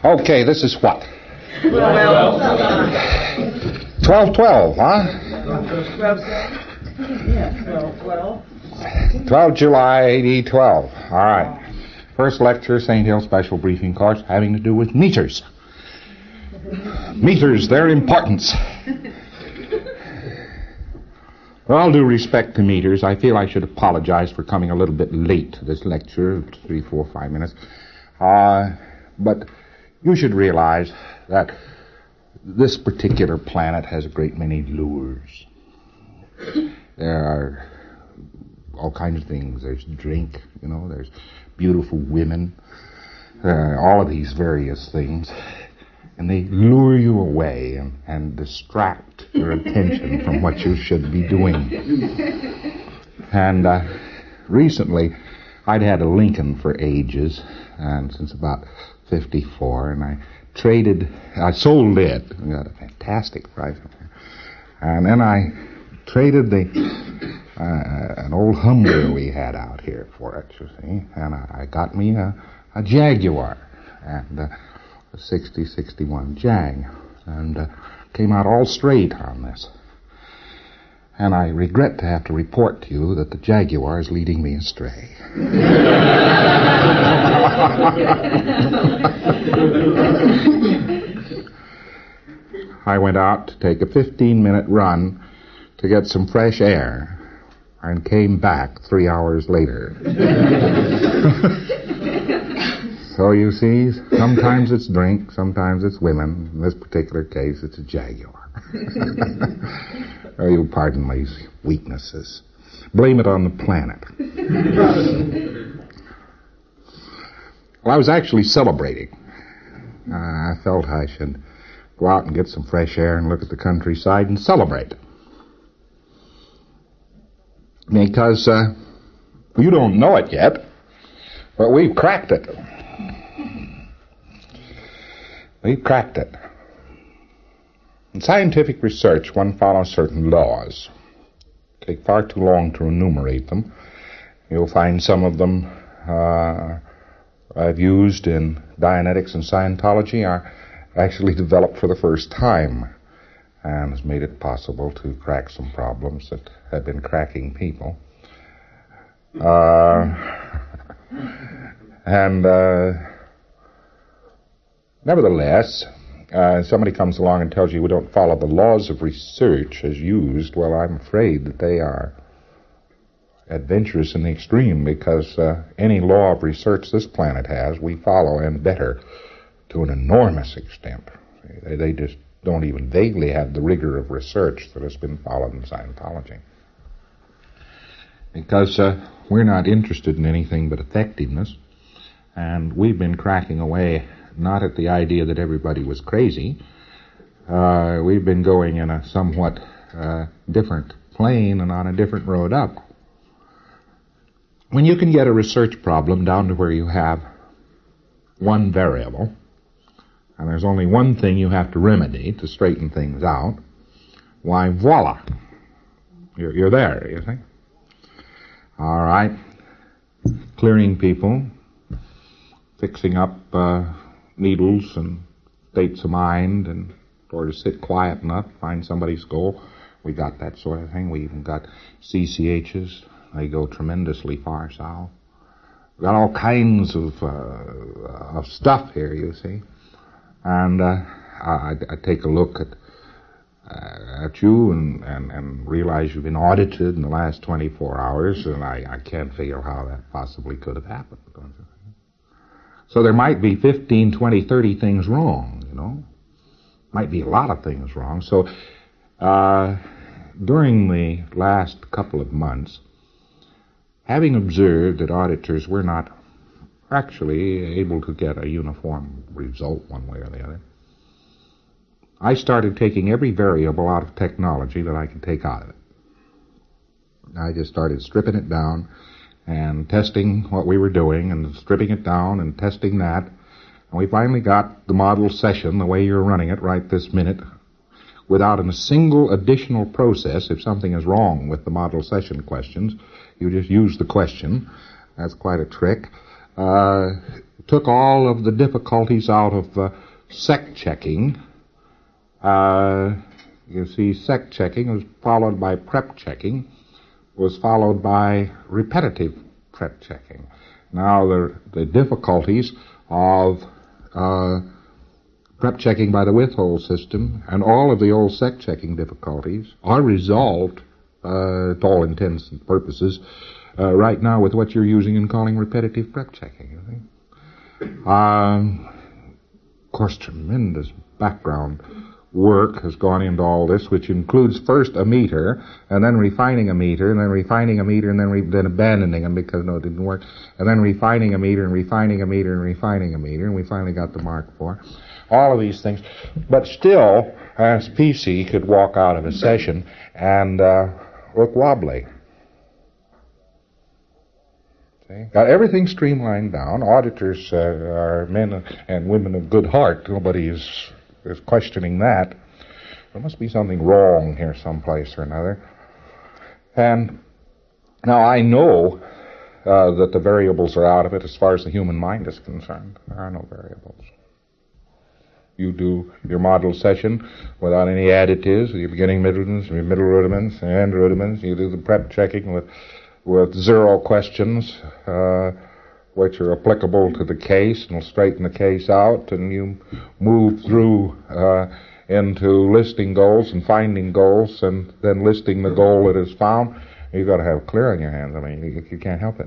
Okay, this is what? 12/12, huh? 12 July 1812. All right. First lecture, St. Hill Special Briefing Course, having to do with meters. Meters, their importance. With all due respect to meters, I feel I should apologize for coming a little bit late to this lecture, 3, 4, 5 minutes. But you should realize that this particular planet has a great many lures. There are all kinds of things. There's drink, there's beautiful women, all of these various things. And they lure you away and distract your attention from what you should be doing. And recently, I'd had a Lincoln for ages, and since about 54, and I sold it. I got a fantastic price. And then I traded an old Hummer we had out here for it, you see. And I got me a Jaguar, and a 60-61 Jag, and came out all straight on this. And I regret to have to report to you that the Jaguar is leading me astray. I went out to take a 15-minute run to get some fresh air and came back 3 hours later. So you see, sometimes it's drink, sometimes it's women. In this particular case, it's a Jaguar. Oh, you'll pardon my weaknesses. Blame it on the planet. Well, I was actually celebrating. I felt I should go out and get some fresh air and look at the countryside and celebrate. Because you don't know it yet, but we've cracked it. We've cracked it. In scientific research, one follows certain laws. Take far too long to enumerate them. You'll find some of them I've used in Dianetics and Scientology are actually developed for the first time and has made it possible to crack some problems that have been cracking people. Nevertheless, somebody comes along and tells you we don't follow the laws of research as used. Well, I'm afraid that they are adventurous in the extreme, because any law of research this planet has, we follow, and better, to an enormous extent. They just don't even vaguely have the rigor of research that has been followed in Scientology. Because we're not interested in anything but effectiveness, and we've been cracking away not at the idea that everybody was crazy. We've been going in a somewhat different plane and on a different road up. When you can get a research problem down to where you have one variable, and there's only one thing you have to remedy to straighten things out, why, voila, you're there, you see. All right, clearing people, fixing up needles and states of mind, and or to sit quiet enough, find somebody's goal. We got that sort of thing. We even got CCHs. They go tremendously far south. We got all kinds of stuff here, you see. And I take a look at you and realize you've been audited in the last 24 hours, and I can't figure how that possibly could have happened. So there might be 15, 20, 30 things wrong, Might be a lot of things wrong. So during the last couple of months, having observed that auditors were not actually able to get a uniform result one way or the other, I started taking every variable out of technology that I could take out of it. I just started stripping it down and testing what we were doing and stripping it down and testing that. And we finally got the model session the way you're running it right this minute, without a single additional process. If something is wrong with the model session questions, you just use the question. That's quite a trick. took all of the difficulties out of sec checking. You see, sec checking was followed by prep checking, was followed by repetitive prep checking. Now the difficulties of prep checking by the withhold system and all of the old sec checking difficulties are resolved to all intents and purposes right now with what you're using and calling repetitive prep checking. You think? Of course, tremendous background work has gone into all this, which includes first a meter, and then refining a meter, and then refining a meter, and then abandoning them because no, it didn't work, and then refining a meter, and refining a meter, and refining a meter, and we finally got the Mark IV. All of these things. But still, as PC could walk out of a session and look wobbly. See? Got everything streamlined down. Auditors are men and women of good heart. Nobody is questioning that. There must be something wrong here someplace or another. And now I know that the variables are out of it as far as the human mind is concerned. There are no variables. You do your model session without any additives, your beginning rudiments, your middle rudiments, and end rudiments. You do the prep checking with 0 questions, which are applicable to the case, and will straighten the case out, and you move through into listing goals and finding goals, and then listing the goal that is found. You've got to have clear on your hands. I mean, you can't help it.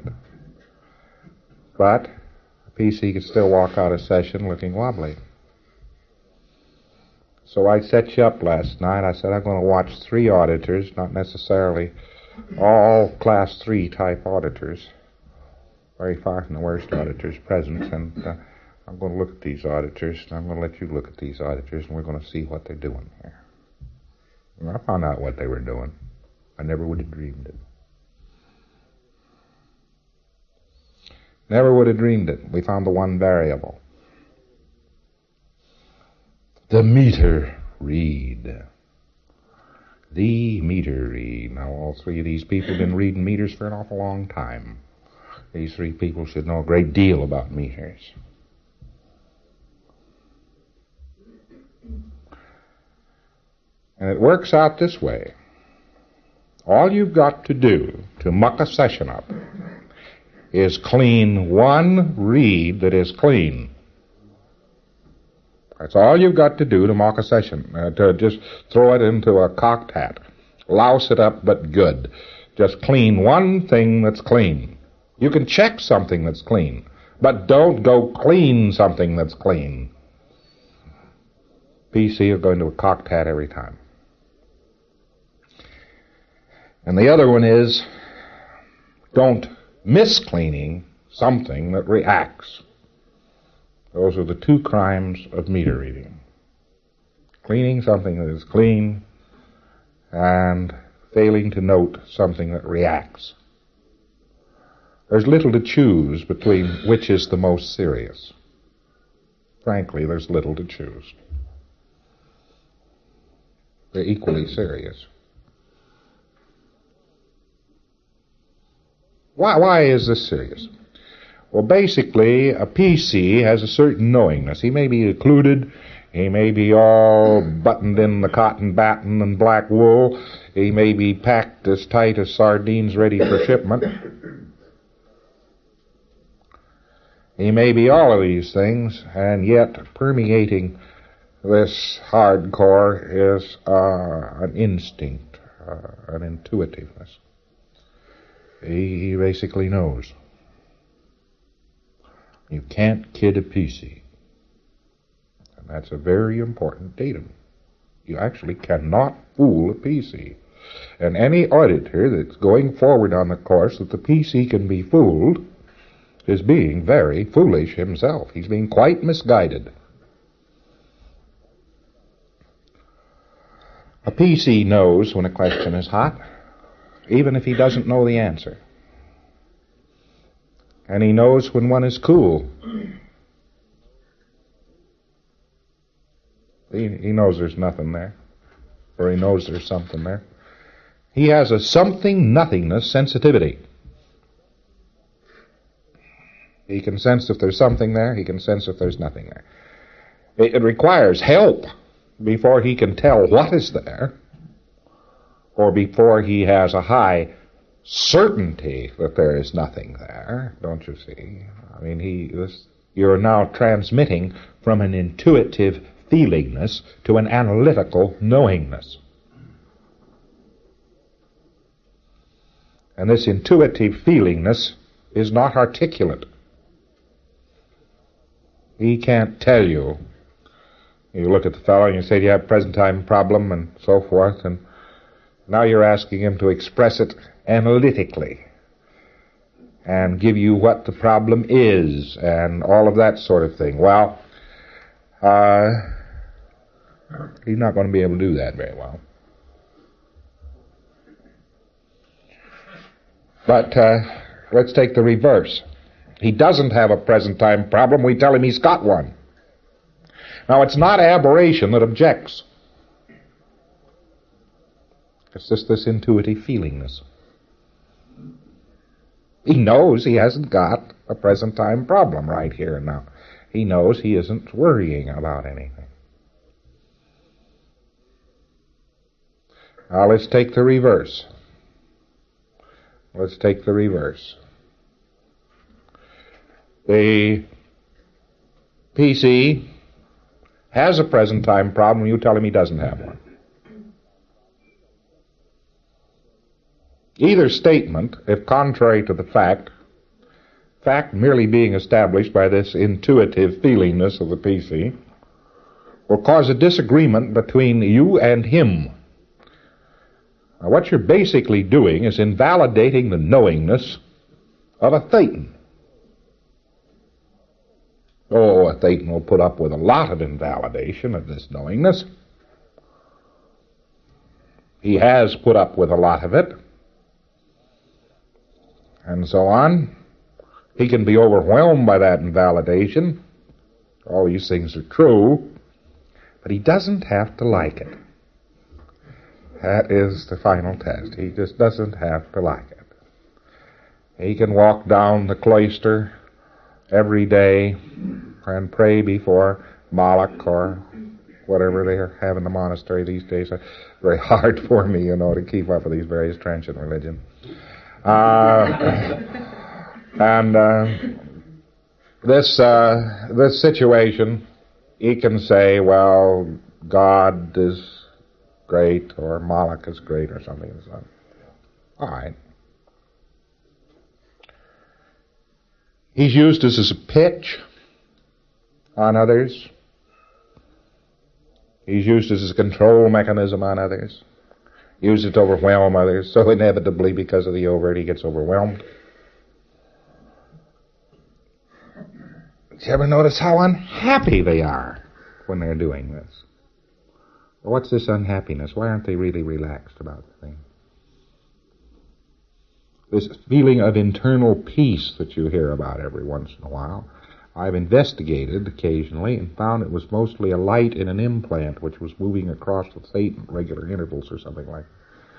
But a PC can still walk out of session looking wobbly. So I set you up last night. I said I'm going to watch 3 auditors, not necessarily all Class 3 type auditors, very far from the worst auditors present, and I'm going to look at these auditors, and I'm going to let you look at these auditors, and we're going to see what they're doing here. And I found out what they were doing. I never would have dreamed it. Never would have dreamed it. We found the one variable. The meter read. The meter read. Now, all 3 of these people have been reading meters for an awful long time. These 3 people should know a great deal about meters. And it works out this way. All you've got to do to muck a session up is clean one read that is clean. That's all you've got to do to mock a session, to just throw it into a cocked hat. Louse it up, but good. Just clean one thing that's clean. You can check something that's clean, but don't go clean something that's clean. PC is going to a cocked hat every time. And the other one is, don't miss cleaning something that reacts. Those are the 2 crimes of meter reading. Cleaning something that is clean and failing to note something that reacts. There's little to choose between which is the most serious. Frankly, there's little to choose. They're equally serious. Why is this serious? Well, basically, a PC has a certain knowingness. He may be occluded. He may be all buttoned in the cotton batten and black wool. He may be packed as tight as sardines ready for shipment. He may be all of these things, and yet permeating this hardcore is an instinct, an intuitiveness. He basically knows. You can't kid a PC. And that's a very important datum. You actually cannot fool a PC. And any auditor that's going forward on the course that the PC can be fooled is being very foolish himself. He's being quite misguided. A PC knows when a question is hot, even if he doesn't know the answer. And he knows when one is cool. He knows there's nothing there. Or he knows there's something there. He has a something-nothingness sensitivity. He can sense if there's something there. He can sense if there's nothing there. It requires help before he can tell what is there, or before he has a high certainty that there is nothing there, don't you see? I mean, you're now transmitting from an intuitive feelingness to an analytical knowingness. And this intuitive feelingness is not articulate. He can't tell you. You look at the fellow and you say, do you have a present time problem, and so forth, and now you're asking him to express it analytically and give you what the problem is and all of that sort of thing. Well, he's not going to be able to do that very well. But let's take the reverse. He doesn't have a present time problem. We tell him he's got one. Now, it's not aberration that objects. It's just this intuitive feelingness. He knows he hasn't got a present time problem right here and now. He knows he isn't worrying about anything. Now, let's take the reverse. Let's take the reverse. The PC has a present time problem, you tell him he doesn't have one. Either statement, if contrary to the fact merely being established by this intuitive feelingness of the PC, will cause a disagreement between you and him. Now, what you're basically doing is invalidating the knowingness of a thetan. Oh, a thetan will put up with a lot of invalidation of this knowingness. He has put up with a lot of it, and so on. He can be overwhelmed by that invalidation. All these things are true, but he doesn't have to like it. That is the final test. He just doesn't have to like it. He can walk down the cloister every day and pray before Moloch or whatever they have in the monastery these days. It's very hard for me, to keep up with these various transient religions. This situation, he can say, well, God is great, or Moloch is great, or something like that. All right. He's used this as a pitch on others. He's used it as a control mechanism on others. Used it to overwhelm others. So inevitably, because of the overt, he gets overwhelmed. Did you ever notice how unhappy they are when they're doing this? Well, what's this unhappiness? Why aren't they really relaxed about the thing? This feeling of internal peace that you hear about every once in a while, I've investigated occasionally and found it was mostly a light in an implant which was moving across the thetan at regular intervals or something like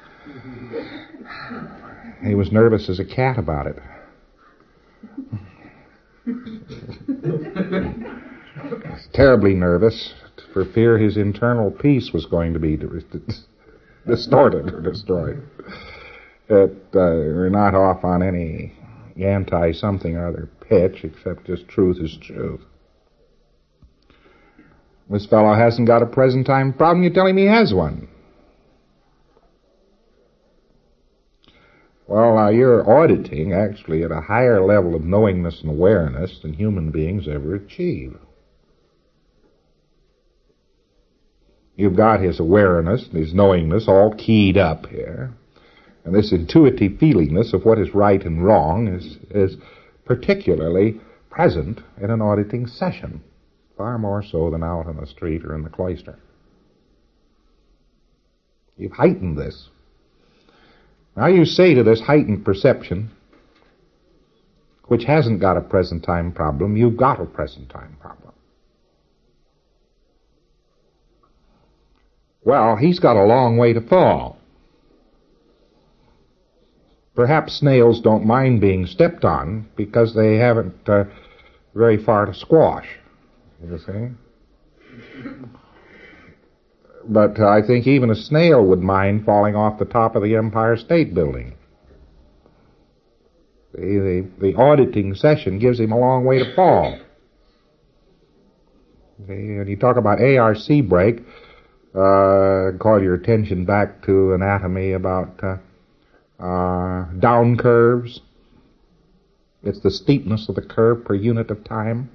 that. He was nervous as a cat about it. Terribly nervous for fear his internal peace was going to be distorted or destroyed. We're not off on any anti-something or other pitch, except just truth is truth. This fellow hasn't got a present time problem, you tell him he has one. Well, you're auditing, actually, at a higher level of knowingness and awareness than human beings ever achieve. You've got his awareness and his knowingness all keyed up here. And this intuitive feelingness of what is right and wrong is particularly present in an auditing session, far more so than out on the street or in the cloister. You've heightened this. Now you say to this heightened perception, which hasn't got a present time problem, you've got a present time problem. Well, he's got a long way to fall. Perhaps snails don't mind being stepped on because they haven't very far to squash, you see. But I think even a snail would mind falling off the top of the Empire State Building. The auditing session gives him a long way to fall. And you talk about ARC break, call your attention back to anatomy about down curves. It's the steepness of the curve per unit of time.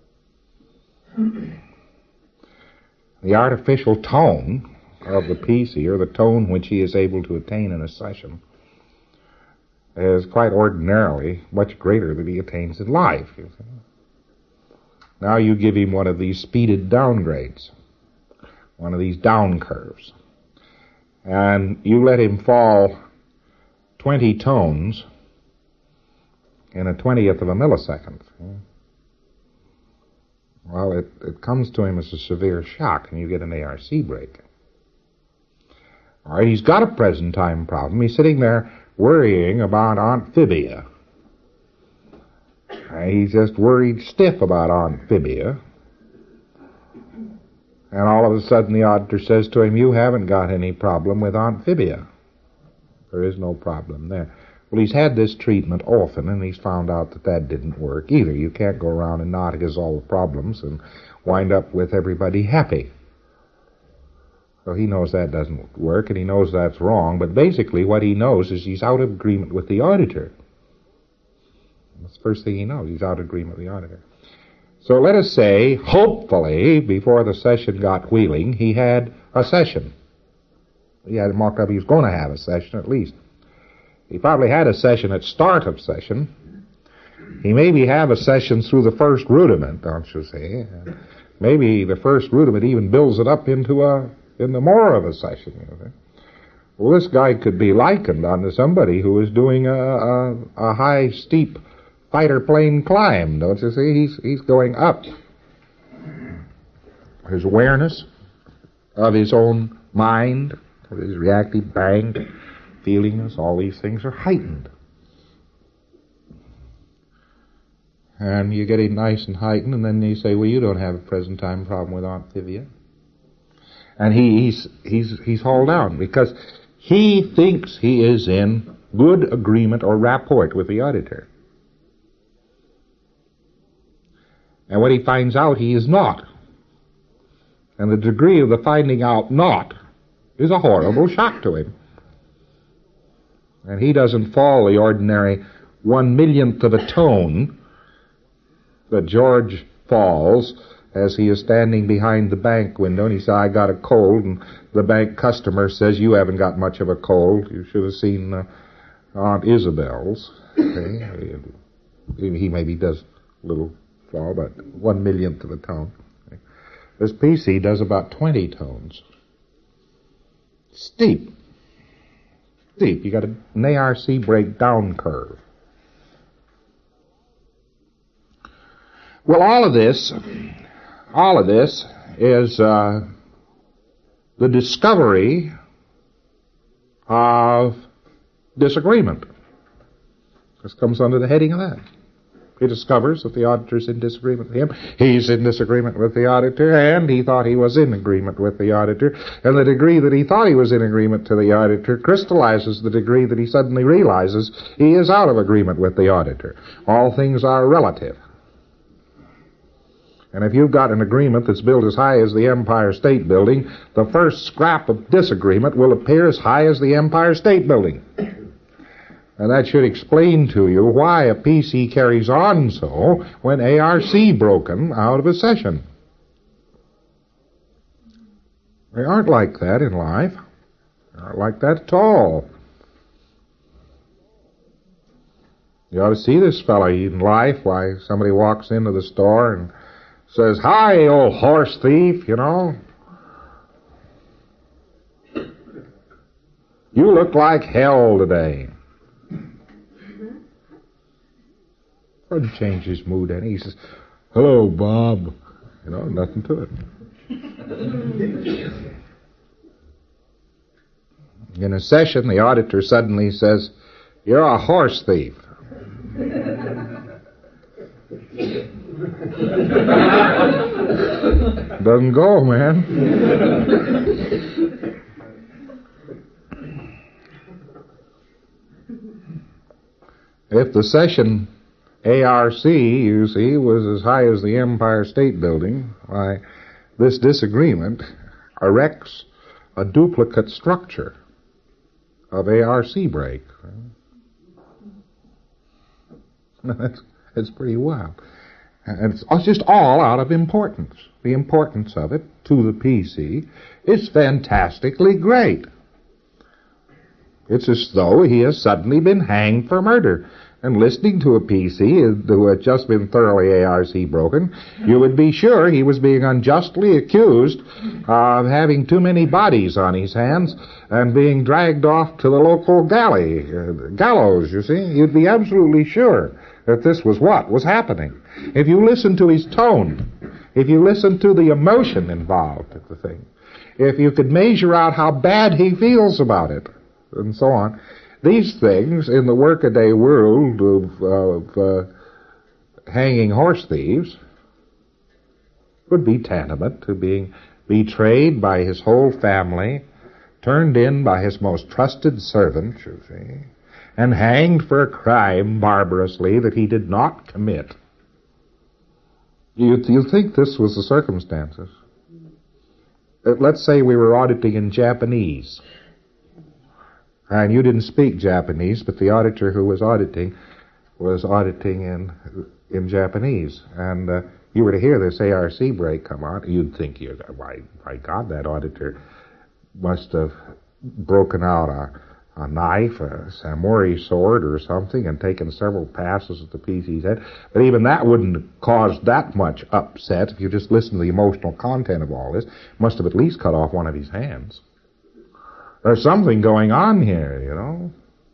The artificial tone of the PC, or the tone which he is able to attain in a session, is quite ordinarily much greater than he attains in life. You see. Now you give him one of these speeded downgrades, one of these down curves, and you let him fall 20 tones in a 20th of a millisecond. Well, it comes to him as a severe shock, and you get an ARC break. All right, he's got a present time problem. He's sitting there worrying about Amphibia. He's just worried stiff about Amphibia. And all of a sudden the auditor says to him, you haven't got any problem with Amphibia. There is no problem there. Well, he's had this treatment often, and he's found out that that didn't work either. You can't go around and not solve problems and wind up with everybody happy. So he knows that doesn't work, and he knows that's wrong, but basically what he knows is he's out of agreement with the auditor. That's the first thing he knows. He's out of agreement with the auditor. So let us say, hopefully, before the session got wheeling, he had a session. He had it marked up he was going to have a session at least. He probably had a session at start of session. He maybe have a session through the first rudiment, don't you see? Maybe the first rudiment even builds it up into more of a session. You know. Well, this guy could be likened unto somebody who is doing a high, steep fighter plane climb, don't you see? He's going up. His awareness of his own mind, of his reactive bang, feelings, all these things are heightened. And you get it nice and heightened, and then you say, well, you don't have a present time problem with Amphibia. And he's hauled down because he thinks he is in good agreement or rapport with the auditor. And when he finds out, he is not. And the degree of the finding out not is a horrible shock to him. And he doesn't fall the ordinary 1/1,000,000th of a tone that George falls as he is standing behind the bank window, and he says, I got a cold, and the bank customer says, you haven't got much of a cold. You should have seen Aunt Isabel's. Okay? He maybe does a little fall, but 1/1,000,000th of a tone. Okay? This PC does about 20 tones. Steep. You got an ARC breakdown curve. Well, all of this is the discovery of disagreement. This comes under the heading of that. He discovers that the auditor's in disagreement with him. He's in disagreement with the auditor, and he thought he was in agreement with the auditor. And the degree that he thought he was in agreement to the auditor crystallizes the degree that he suddenly realizes he is out of agreement with the auditor. All things are relative. And if you've got an agreement that's built as high as the Empire State Building, the first scrap of disagreement will appear as high as the Empire State Building. And that should explain to you why a PC carries on so when ARC broken out of a session. They aren't like that in life. They aren't like that at all. You ought to see this fellow in life, why somebody walks into the store and says, hi, old horse thief, you know. You look like hell today. Doesn't change his mood any. He says, hello, Bob. You know, nothing to it. In a session, the auditor suddenly says, You're a horse thief. Doesn't go, man. If the session ARC, you see, was as high as the Empire State Building, why, this disagreement erects a duplicate structure of ARC break. It's pretty wild. And it's just all out of importance. The importance of it to the PC is fantastically great. It's as though he has suddenly been hanged for murder. And listening to a PC who had just been thoroughly ARC broken, you would be sure he was being unjustly accused of having too many bodies on his hands and being dragged off to the local gallows, you see. You'd be absolutely sure that this was what was happening. If you listen to his tone, if you listen to the emotion involved in the thing, if you could measure out how bad he feels about it, and so on, these things in the workaday world of hanging horse thieves would be tantamount to being betrayed by his whole family, turned in by his most trusted servant, you see, and hanged for a crime barbarously that he did not commit. You think this was the circumstances? Let's say we were auditing in Japanese. And you didn't speak Japanese, but the auditor who was auditing in Japanese. And you were to hear this ARC break come out, you'd think, my God, that auditor must have broken out a knife, a samurai sword or something, and taken several passes at the PC's head. But even that wouldn't cause that much upset if you just listen to the emotional content of all this. Must have at least cut off one of his hands. There's something going on here, you know.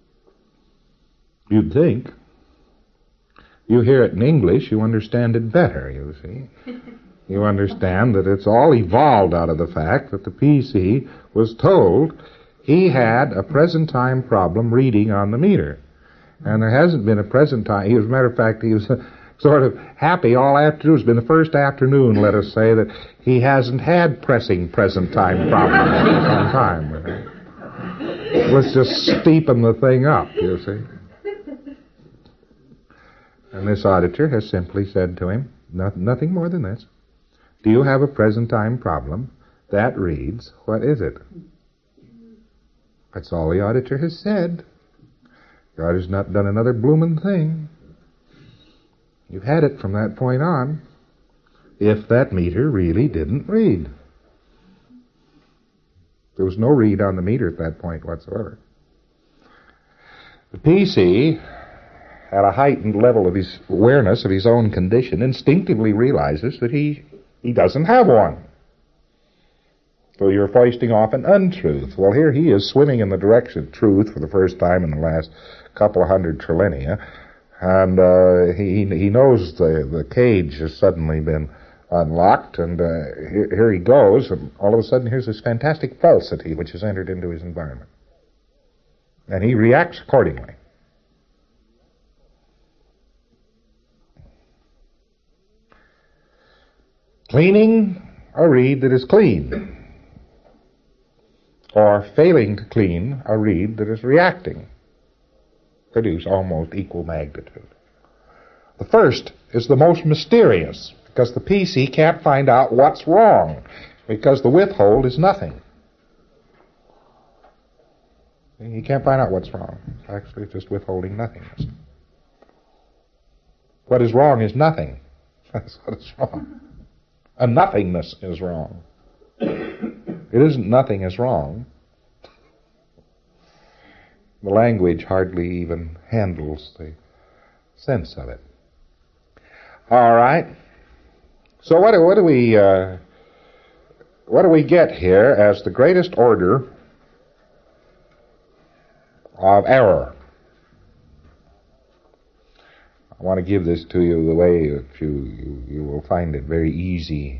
You'd think. You hear it in English, you understand it better, you see. You understand that it's all evolved out of the fact that the PC was told he had a present time problem reading on the meter. And there hasn't been a present time. As a matter of fact, he was sort of happy all afternoon. It's been the first afternoon, let us say, that he hasn't had pressing present time problems for some time. Let's just steepen the thing up, you see. And this auditor has simply said to him, nothing more than this. Do you have a present time problem? That reads, what is it? That's all the auditor has said. The auditor's not done another bloomin' thing. You've had it from that point on, if that meter really didn't read. There was no read on the meter at that point whatsoever. The PC, at a heightened level of his awareness of his own condition, instinctively realizes that he doesn't have one. So you're foisting off an untruth. Well, here he is swimming in the direction of truth for the first time in the last couple of hundred trillinia, and he knows the cage has suddenly been unlocked, and here he goes, and all of a sudden here's this fantastic falsity which has entered into his environment. And he reacts accordingly. Cleaning a reed that is clean, or failing to clean a reed that is reacting, produce almost equal magnitude. The first is the most mysterious, because the PC can't find out what's wrong, because the withhold is nothing. He can't find out what's wrong. It's actually just withholding nothingness. What is wrong is nothing. That's what is wrong. A nothingness is wrong. It isn't nothing is wrong. The language hardly even handles the sense of it. All right. So what do we get here as the greatest order of error? I want to give this to you the way that you will find it very easy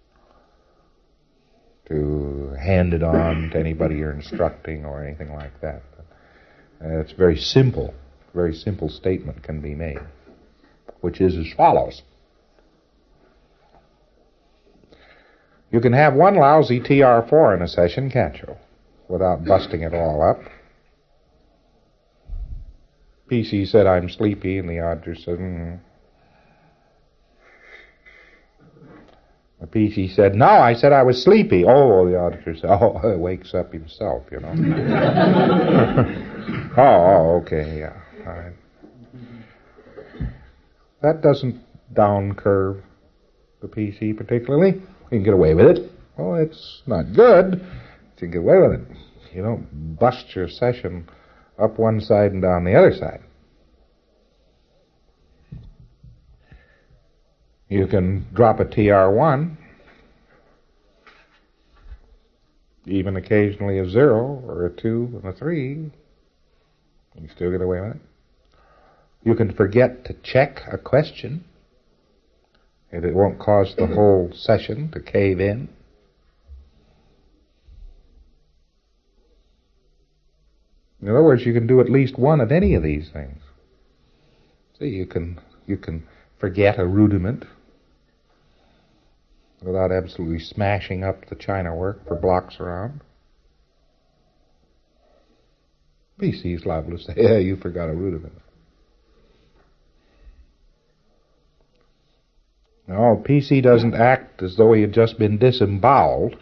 to hand it on to anybody you're instructing or anything like that. It's very simple. a very simple statement can be made, which is as follows. You can have one lousy TR4 in a session, can't you, without busting it all up? PC said, I'm sleepy, and the auditor said, The PC said, no, I said I was sleepy. Oh, the auditor said, he wakes up himself, you know. Okay, yeah. All right. That doesn't down curve the PC particularly. You can get away with it. Well, it's not good, but you can get away with it. You don't bust your session up one side and down the other side. You can drop a TR1, even occasionally a 0 or a 2 and a 3. You still get away with it. You can forget to check a question, and it won't cause the whole session to cave in. In other words, you can do at least one of any of these things. See, you can forget a rudiment without absolutely smashing up the china work for blocks around. PC's liable to say, yeah, you forgot a rudiment. No, PC doesn't act as though he had just been disemboweled.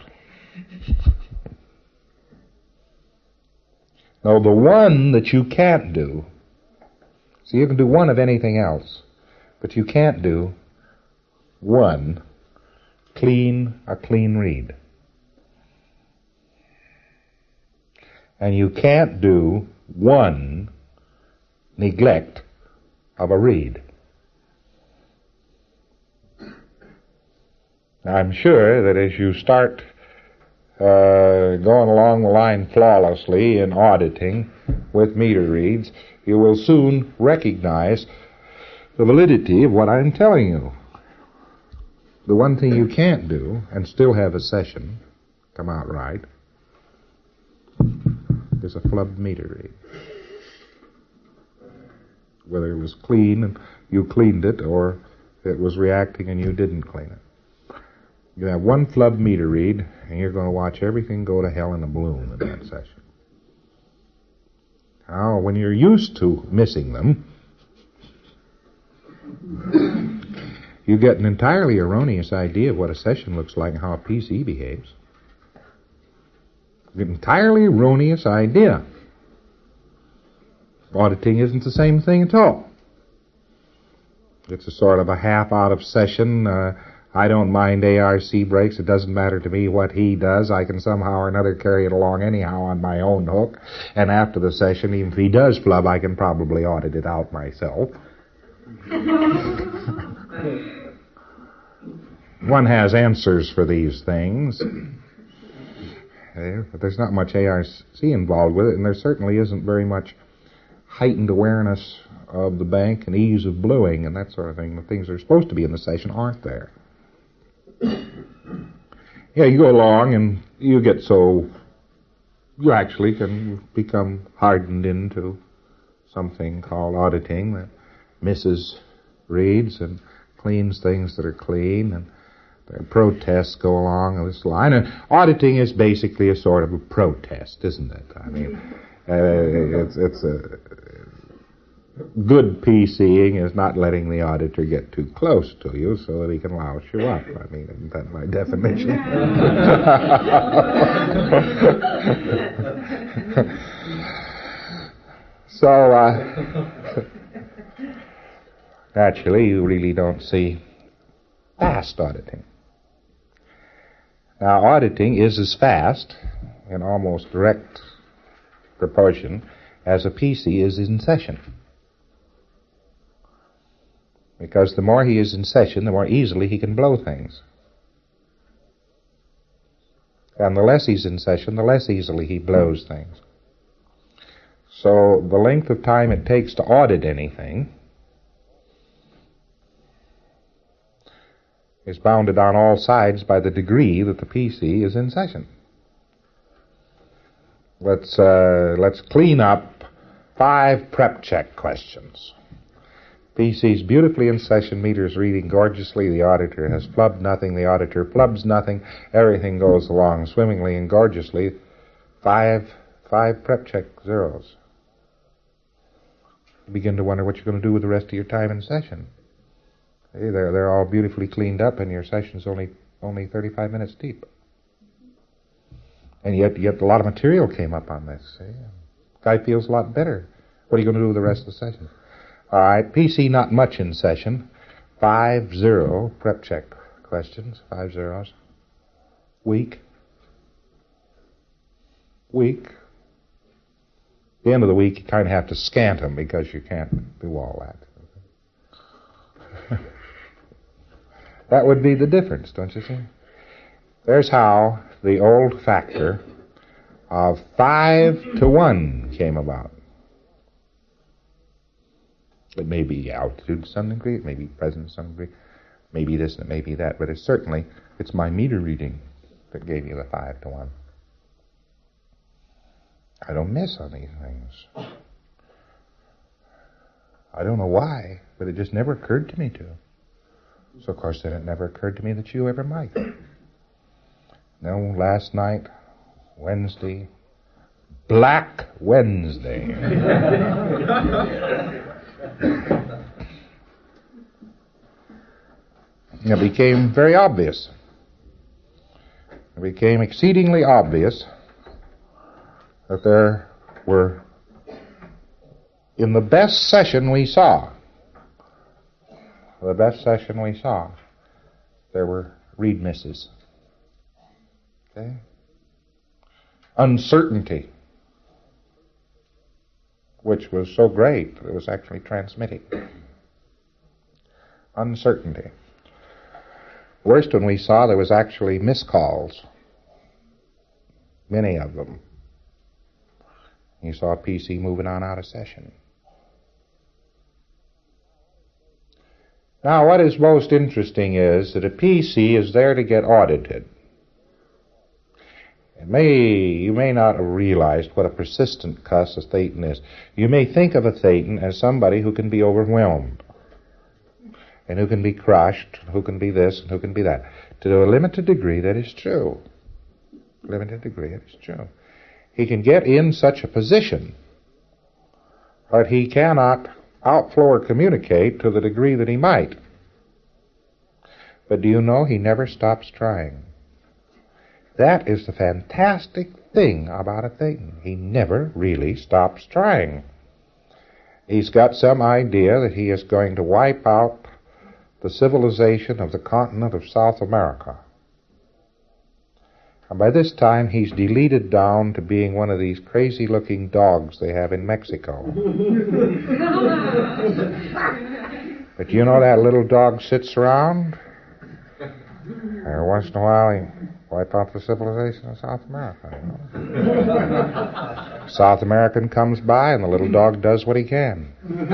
No, the one that you can't do, so you can do one of anything else, but you can't do one, a clean read. And you can't do one, neglect of a read. Now, I'm sure that as you start going along the line flawlessly in auditing with meter reads, you will soon recognize the validity of what I'm telling you. The one thing you can't do and still have a session come out right is a flubbed meter read. Whether it was clean and you cleaned it, or it was reacting and you didn't clean it. You have one flubbed meter read, and you're going to watch everything go to hell in a balloon in that session. Now, when you're used to missing them, you get an entirely erroneous idea of what a session looks like and how a PC behaves. An entirely erroneous idea. Auditing isn't the same thing at all. It's a sort of a half out of session. I don't mind ARC breaks. It doesn't matter to me what he does. I can somehow or another carry it along anyhow on my own hook. And after the session, even if he does flub, I can probably audit it out myself. One has answers for these things. But there's not much ARC involved with it, and there certainly isn't very much heightened awareness of the bank and ease of bluing and that sort of thing. The things that are supposed to be in the session aren't there. Yeah, you go along and you get so you actually can become hardened into something called auditing that misses reads and cleans things that are clean, and the protests go along this line. And auditing is basically a sort of a protest, isn't it? I mean, it's a good PCing is not letting the auditor get too close to you so that he can louse you up. I mean, isn't that my definition? So, actually, you really don't see fast auditing. Now, auditing is as fast, in almost direct proportion, as a PC is in session. Because the more he is in session, the more easily he can blow things. And the less he's in session, the less easily he blows things. So the length of time it takes to audit anything is bounded on all sides by the degree that the PC is in session. Let's clean up 5 prep check questions. PC's beautifully in session, meters reading gorgeously, the auditor has flubbed nothing, the auditor flubs nothing, everything goes along swimmingly and gorgeously. 5 prep check zeros. You begin to wonder what you're going to do with the rest of your time in session. Hey, they're all beautifully cleaned up and your session's only 35 minutes deep. And yet a lot of material came up on this. See? Guy feels a lot better. What are you going to do with the rest of the session? All right, PC not much in session. 5-0 prep check questions. 5 zeros. Weak. At the end of the week, you kind of have to scant them because you can't do all that. That would be the difference, don't you see? There's how the old factor of 5-1 came about. It may be altitude to some degree, it may be presence to some degree, maybe this and it may be that, but it's my meter reading that gave you the 5-1. I don't miss on these things. I don't know why, but it just never occurred to me to. So, of course, then it never occurred to me that you ever might. No, last night, Wednesday, Black Wednesday. It became very obvious. It became exceedingly obvious that there were, in the best session we saw, there were read misses. Okay? Uncertainty, which was so great that it was actually transmitting. Uncertainty. Worst one we saw, there was actually miscalls. Many of them. You saw PC moving on out of session. Now, what is most interesting is that a PC is there to get audited. You may not have realized what a persistent cuss a Thetan is. You may think of a Thetan as somebody who can be overwhelmed, and who can be crushed, who can be this, and who can be that. To a limited degree, that is true. Limited degree, it is true. He can get in such a position, but he cannot outflow or communicate to the degree that he might. But do you know he never stops trying? That is the fantastic thing about a Thetan. He never really stops trying. He's got some idea that he is going to wipe out the civilization of the continent of South America. And by this time, he's deleted down to being one of these crazy-looking dogs they have in Mexico. But you know that little dog sits around? Every once in a while, he wipe out the civilization of South America. You know? South American comes by, and the little dog does what he can.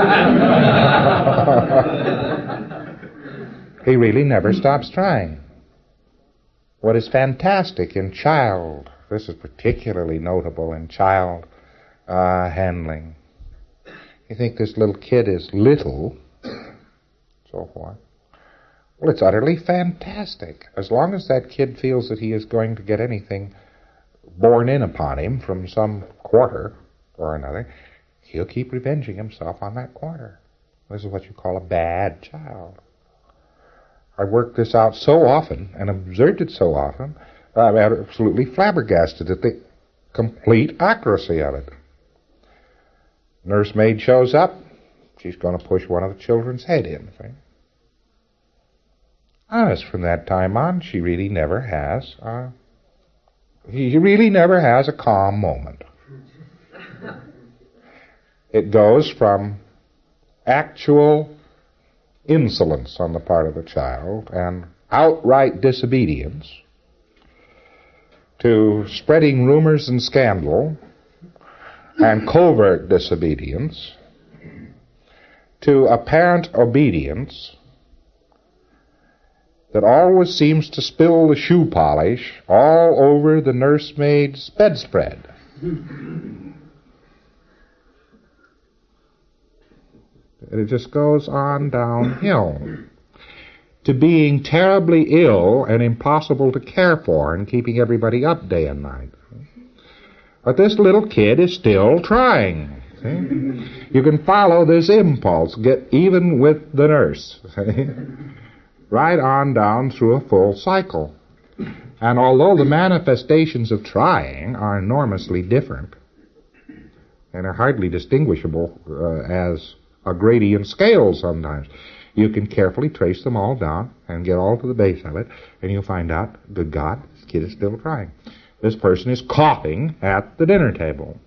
He really never stops trying. What is fantastic in child, this is particularly notable in child handling. You think this little kid is little, so forth. Well, it's utterly fantastic. As long as that kid feels that he is going to get anything borne in upon him from some quarter or another, he'll keep revenging himself on that quarter. This is what you call a bad child. I worked this out so often and observed it so often, I'm absolutely flabbergasted at the complete accuracy of it. Nursemaid shows up, she's going to push one of the children's head in. Honest, from that time on, she really never has, he really never has a calm moment. It goes from actual insolence on the part of the child and outright disobedience to spreading rumors and scandal and covert disobedience to apparent obedience that always seems to spill the shoe polish all over the nursemaid's bedspread. And it just goes on downhill to being terribly ill and impossible to care for and keeping everybody up day and night. But this little kid is still trying. See? You can follow this impulse, get even with the nurse. See? Right on down through a full cycle. And although the manifestations of trying are enormously different, and are hardly distinguishable as a gradient scale sometimes, you can carefully trace them all down and get all to the base of it, and you'll find out, good God, this kid is still trying. This person is coughing at the dinner table.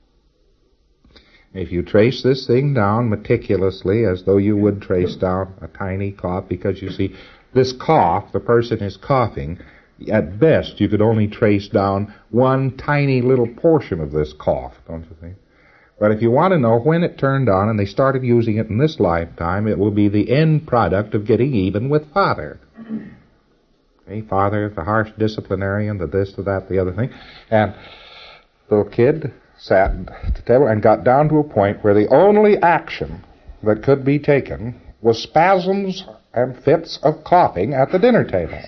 If you trace this thing down meticulously, as though you would trace down a tiny cough, because you see, this cough, the person is coughing, at best you could only trace down one tiny little portion of this cough, don't you think? But if you want to know when it turned on and they started using it in this lifetime, it will be the end product of getting even with Father. Okay, Father, the harsh disciplinarian, the this, the that, the other thing. And the little kid sat at the table and got down to a point where the only action that could be taken was spasms and fits of coughing at the dinner table.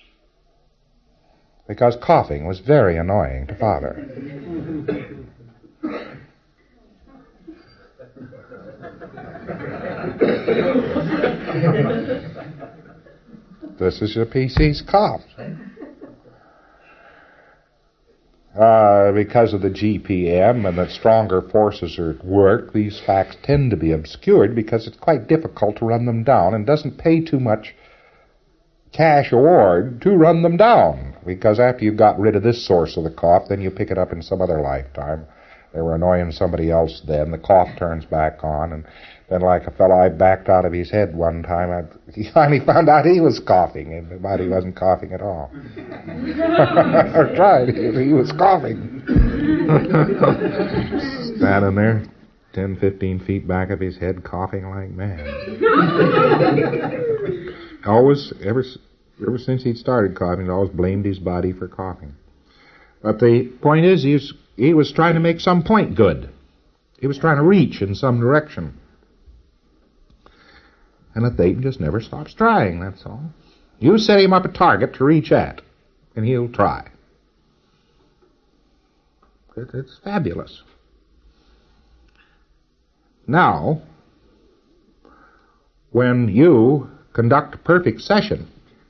Because coughing was very annoying to Father. This is your PC's cough. Because of the GPM and that stronger forces are at work, these facts tend to be obscured because it's quite difficult to run them down and doesn't pay too much cash award to run them down. Because after you've got rid of this source of the cough, then you pick it up in some other lifetime. They were annoying somebody else then. The cough turns back on, and then like a fellow I backed out of his head one time, he finally found out he was coughing, but he wasn't coughing at all. I tried. He was coughing. Standing there, 10, 15 feet back of his head, coughing like mad. Always, ever since he'd started coughing, he always blamed his body for coughing. But the point is, he was trying to make some point good. He was trying to reach in some direction. And the Thetan just never stops trying, that's all. You set him up a target to reach at, and he'll try. It's fabulous. Now, when you conduct a perfect session,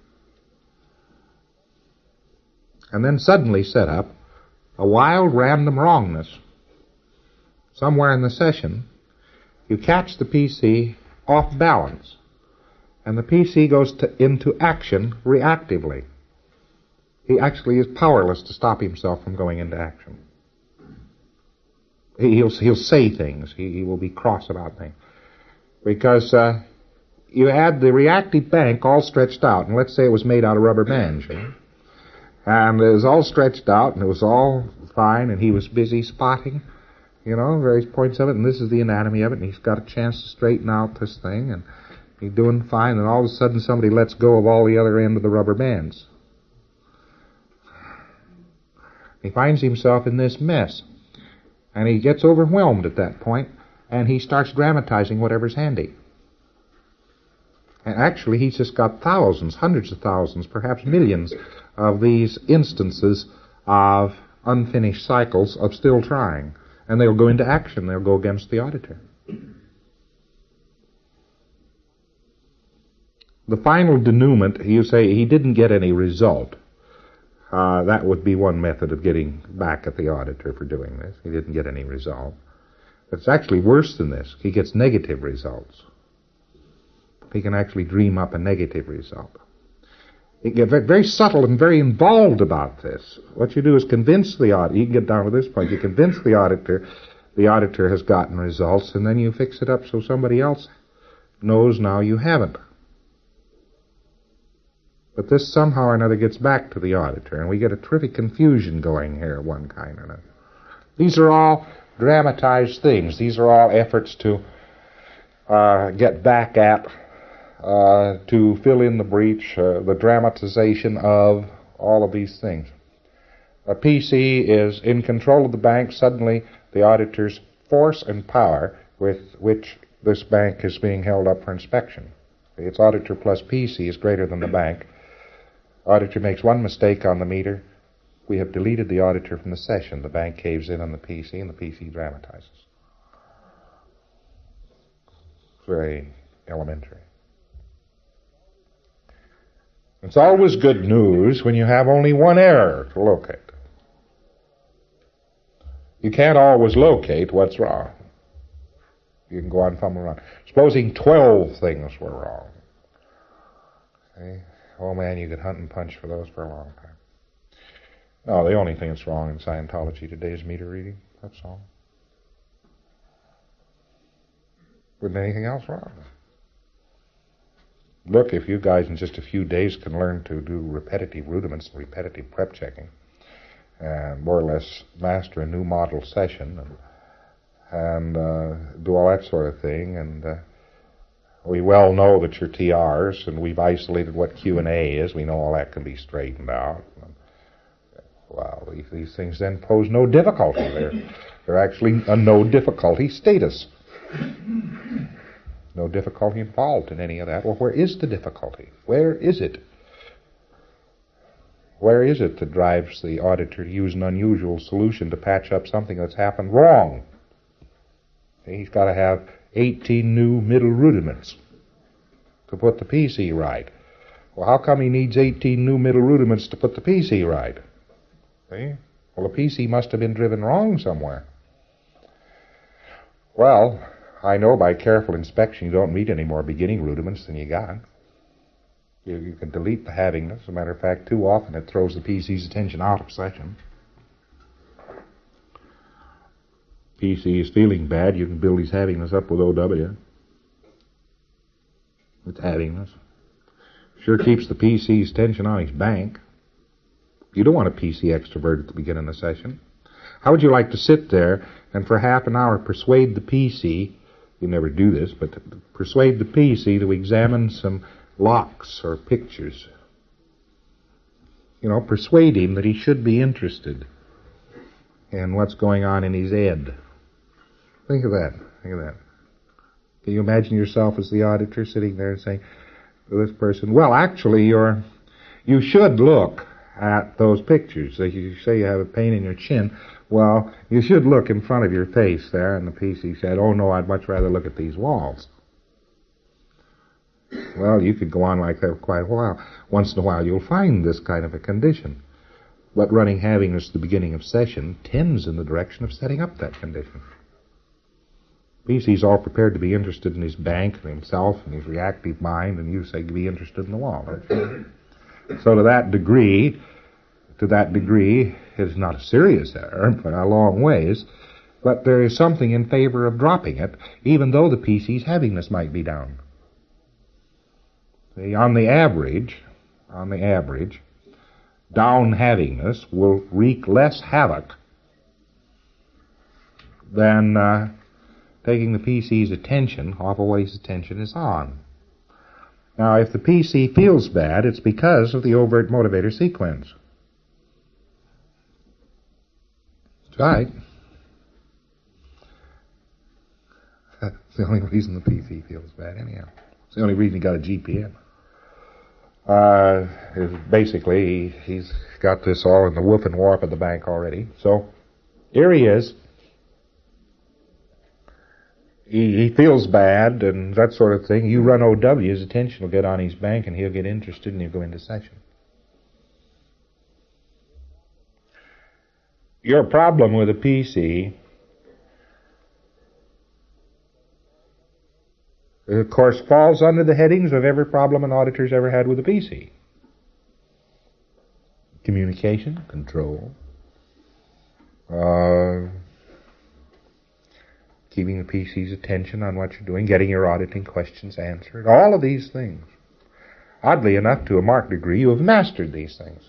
and then suddenly set up a wild random wrongness somewhere in the session, you catch the PC off balance, and the PC goes into action reactively. He actually is powerless to stop himself from going into action. He'll say things. He will be cross about things. Because you had the reactive bank all stretched out, and let's say it was made out of rubber bands, you know? And it was all stretched out, and it was all fine, and he was busy spotting, you know, various points of it, and this is the anatomy of it, and he's got a chance to straighten out this thing, and he's doing fine, and all of a sudden somebody lets go of all the other end of the rubber bands. He finds himself in this mess, and he gets overwhelmed at that point, and he starts dramatizing whatever's handy. And actually, he's just got thousands, hundreds of thousands, perhaps millions of these instances of unfinished cycles of still trying. And they'll go into action. They'll go against the auditor. The final denouement, you say he didn't get any result. That would be one method of getting back at the auditor for doing this. He didn't get any result. It's actually worse than this. He gets negative results. He can actually dream up a negative result. He gets very subtle and very involved about this. What you do is convince the auditor. You can get down to this point. You convince the auditor has gotten results, and then you fix it up so somebody else knows now you haven't. But this somehow or another gets back to the auditor, and we get a terrific confusion going here of one kind or another. These are all dramatized things. These are all efforts to get back at, to fill in the breach, the dramatization of all of these things. A PC is in control of the bank. Suddenly, the auditor's force and power with which this bank is being held up for inspection. It's auditor plus PC is greater than the bank. Auditor makes one mistake on the meter. We have deleted the auditor from the session. The bank caves in on the PC, and the PC dramatizes. It's very elementary. It's always good news when you have only one error to locate. You can't always locate what's wrong. You can go on fumbling around. Supposing 12 things were wrong. See? Oh man, you could hunt and punch for those for a long time. No, the only thing that's wrong in Scientology today is meter reading. That's all. Wasn't anything else wrong. Look, if you guys in just a few days can learn to do repetitive rudiments and repetitive prep checking, and more or less master a new model session, and do all that sort of thing, and we well know that you're TRs, and we've isolated what Q&A is. We know all that can be straightened out. Well, these things then pose no difficulty. They're actually a no difficulty status. No difficulty involved in any of that. Well, where is the difficulty? Where is it? Where is it that drives the auditor to use an unusual solution to patch up something that's happened wrong? He's got to have 18 new middle rudiments to put the PC right. Well, how come he needs 18 new middle rudiments to put the PC right? See? Well, the PC must have been driven wrong somewhere. Well, I know by careful inspection you don't need any more beginning rudiments than you got. You can delete the havingness. As a matter of fact, too often it throws the PC's attention out of session. PC is feeling bad, you can build his havingness up with OW. It's havingness. Sure keeps the PC's attention on his bank. You don't want a PC extrovert at the beginning of the session. How would you like to sit there and for half an hour persuade the PC, you never do this, but persuade the PC to examine some locks or pictures? You know, persuade him that he should be interested in what's going on in his head. Think of that. Think of that. Can you imagine yourself as the auditor sitting there and saying to this person, well, actually, you should look at those pictures. So you say you have a pain in your chin. Well, you should look in front of your face there. And the PC said, oh, no, I'd much rather look at these walls. Well, you could go on like that for quite a while. Once in a while, you'll find this kind of a condition. But running havingness at the beginning of session tends in the direction of setting up that condition. PC's all prepared to be interested in his bank and himself and his reactive mind, and you say be interested in the wall. So to that degree, it is not a serious error, but a long ways, but there is something in favor of dropping it, even though the PC's havingness might be down. See, on the average, down havingness will wreak less havoc than taking the PC's attention off of what his attention is on. Now, if the PC feels bad, it's because of the overt motivator sequence. That's right. That's the only reason the PC feels bad, anyhow. It's the only reason he got a GPM. Basically, he's got this all in the woof and warp of the bank already. So, here he is. He feels bad and that sort of thing. You run OW, his attention will get on his bank and he'll get interested and he'll go into session. Your problem with a PC, of course, falls under the headings of every problem an auditor's ever had with a PC. Communication, control, keeping the PC's attention on what you're doing, getting your auditing questions answered, all of these things. Oddly enough, to a marked degree, you have mastered these things.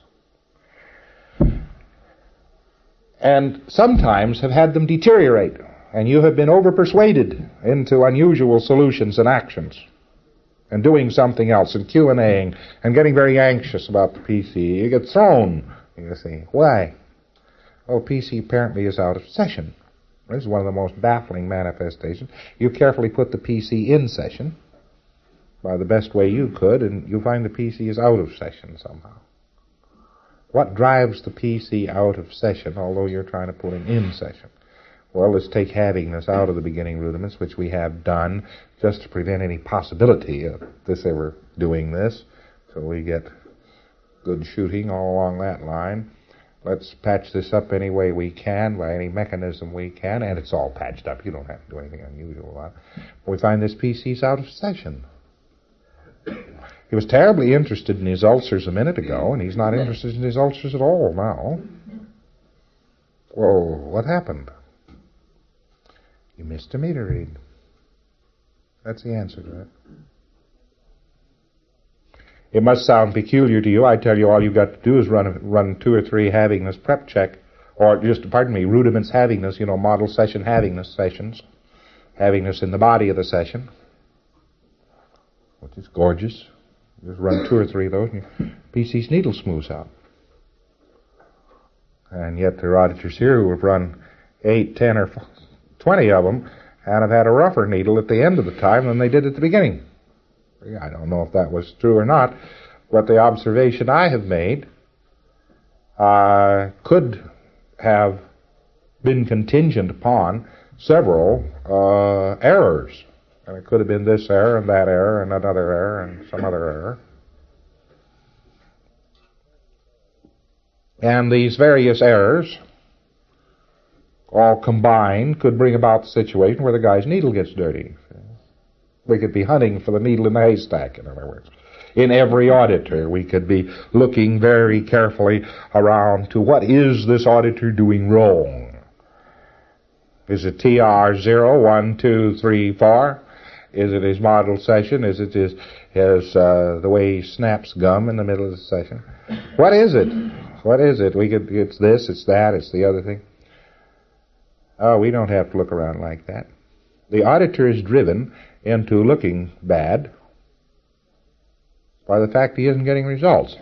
And sometimes have had them deteriorate, and you have been over-persuaded into unusual solutions and actions, and doing something else, and Q&Aing, and getting very anxious about the PC. You get thrown. You see, why? Oh, PC apparently is out of session. This is one of the most baffling manifestations. You carefully put the PC in session by the best way you could, and you find the PC is out of session somehow. What drives the PC out of session, although you're trying to put it in session? Well, let's take havingness out of the beginning rudiments, which we have done, just to prevent any possibility of this ever doing this, so we get good shooting all along that line. Let's patch this up any way we can, by any mechanism we can, and it's all patched up. You don't have to do anything unusual about it. We find this PC's out of session. He was terribly interested in his ulcers a minute ago, and he's not interested in his ulcers at all now. Whoa, what happened? You missed a meter read. That's the answer to it. It must sound peculiar to you. I tell you, all you've got to do is run 2 or 3 havingness prep check, or just, rudiments havingness, model session havingness sessions, havingness in the body of the session, which is gorgeous. Just run 2 or 3 of those, and your PC's needle smooths out. And yet there are auditors here who have run 8, 10, or 20 of them, and have had a rougher needle at the end of the time than they did at the beginning. I don't know if that was true or not, but the observation I have made could have been contingent upon several errors. And it could have been this error and that error and another error and some other error. And these various errors, all combined, could bring about the situation where the guy's needle gets dirty. We could be hunting for the needle in the haystack, in other words. In every auditor, we could be looking very carefully around to what is this auditor doing wrong. Is it TR 0, 1, 2, 3, 4? Is it his model session? Is it his the way he snaps gum in the middle of the session? What is it? What is it? It's this, it's that, it's the other thing. Oh, we don't have to look around like that. The auditor is driven into looking bad by the fact he isn't getting results.